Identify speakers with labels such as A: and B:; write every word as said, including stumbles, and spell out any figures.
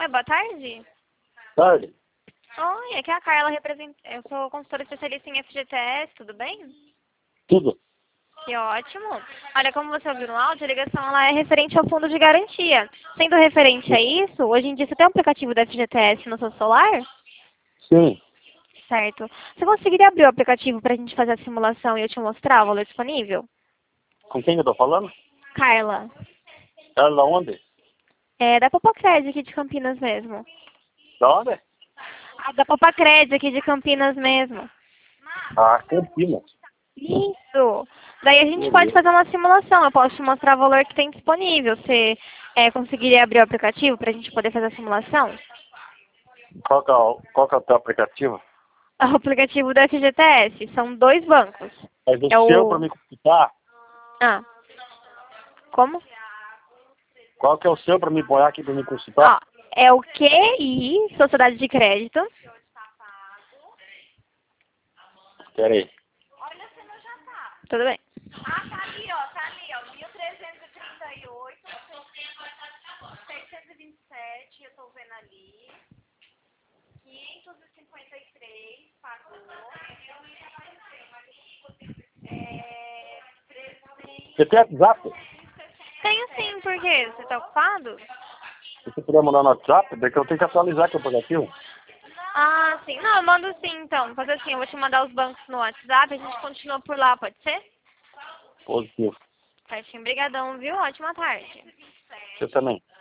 A: Oi, boa tarde.
B: Tarde.
A: Oi, aqui é a Carla, represent... eu sou consultora especialista em F G T S, tudo bem?
B: Tudo.
A: Que ótimo. Olha, como você ouviu no áudio, a ligação ela é referente ao fundo de garantia. Sendo referente a isso, hoje em dia você tem um aplicativo da F G T S no seu celular?
B: Sim.
A: Certo. Você conseguiria abrir o aplicativo para a gente fazer a simulação e eu te mostrar o valor disponível?
B: Com quem eu tô falando?
A: Carla.
B: Carla, onde?
A: É da Popacred aqui de Campinas mesmo.
B: Da onde?
A: Ah, da Popacred aqui de Campinas mesmo.
B: Ah, Campinas.
A: Isso! Daí a gente pode
B: Beleza.
A: fazer uma simulação. Eu posso te mostrar o valor que tem disponível. Você é, conseguiria abrir o aplicativo para a gente poder fazer a simulação?
B: Qual que é o, qual que é o teu aplicativo?
A: O aplicativo da F G T S. São dois bancos.
B: Mas o
A: É
B: seu
A: o...
B: para me consultar?
A: Ah. Como?
B: Qual que é o seu para me pôr aqui para me
A: Ó,
B: consultar?
A: é o Q I, Sociedade de Crédito.
B: Espera aí.
A: Tudo bem.
C: Ah, tá ali, ó, tá ali, ó, mil trezentos e trinta e oito, seiscentos e vinte e sete, eu tô vendo ali, quinhentos e cinquenta e três, pagou, é, trezentos...
B: Você tem WhatsApp?
A: Tenho sim, por quê? Você tá ocupado?
B: Se você puder mandar no WhatsApp, porque eu tenho que atualizar aqui o aplicativo.
A: Ah, sim. Não, eu mando sim, então. Fazer assim, eu vou te mandar os bancos no WhatsApp, a gente continua por lá, pode ser?
B: Positivo.
A: Certinho. Obrigadão, viu? Ótima tarde.
B: Você também.